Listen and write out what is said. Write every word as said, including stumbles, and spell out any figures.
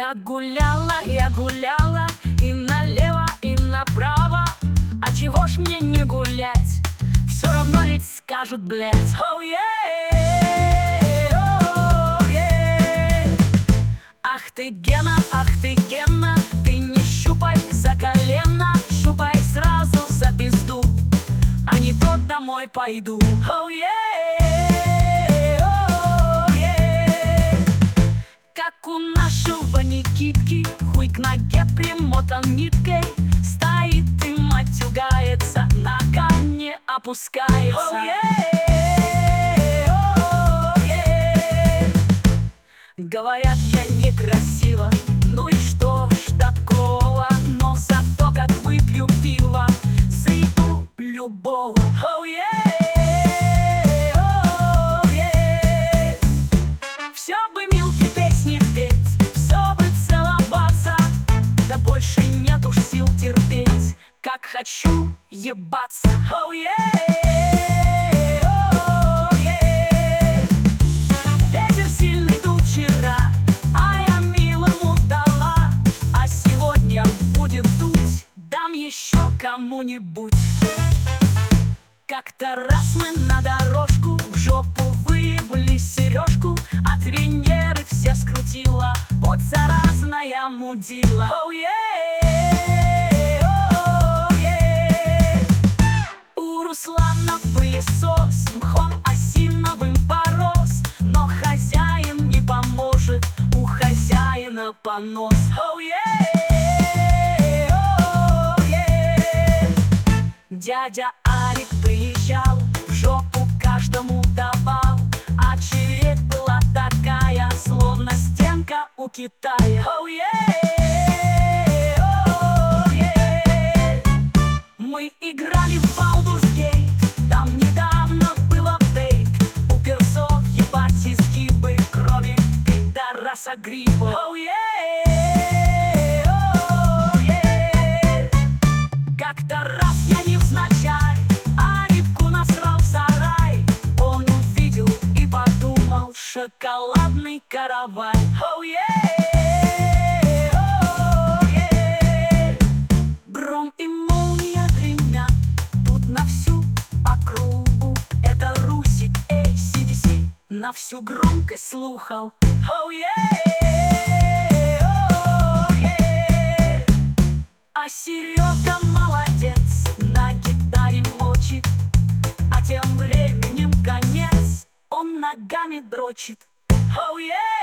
Я гуляла, я гуляла и налево, и направо. А чего ж мне не гулять? Все равно ведь скажут, блядь. Oh, yeah, oh, yeah. Ах ты, Гена, ах ты, Гена, ты не щупай за колено, щупай сразу за пизду, а не то домой пойду. Oh, yeah, oh, yeah. Как у нашего Никитки, хуй к ноге примотан ниткой, стоит и матюгается, нога не опускается. Oh, yeah, oh, yeah. Говорят, я некрасива, ну и что ж такого, но зато как выпью пиво, заебу любого. Oh, yeah, oh, yeah. Все бы Милке песни петь, все бы целоваться, да больше нет уж сил терпеть, как хочу ебаться. Oh, yeah, oh, yeah. Ветер сильный дул вчера, а я милому дала, а сегодня будет дуть, дам еще кому-нибудь. Как-то раз мы на дорожку в жопу выебли сережку, от Венеры все скрутила, вот заразная мудила. Oh, yeah, oh, yeah. У Руслана пылесос мхом осиновым порос, но хозяин не поможет, у хозяина понос. Oh, yeah, oh, yeah. Дядя Алик приезжал, в жопу каждому давал, а чередь была такая, словно стенка у Китая. Oh, yeah, oh, yeah. Мы играли в Baldur's Gate, там недавно было апдейт, у персов ебать изгибы, кроме пидораса гриппа. Oh, yeah, oh, yeah. Как-то раз я невзначай Алику насрал в сарай, он увидел и подумал: шоколадный каравай. Oh, yeah, oh, yeah. Гром и молния гремят тут на всю округу, это Русик эй си ди си на всю громкость слухал. Oh, yeah, oh, yeah. А Серега молодец, на гитаре мочит, а тем временем конец, он ногами дрочит. Oh, yeah.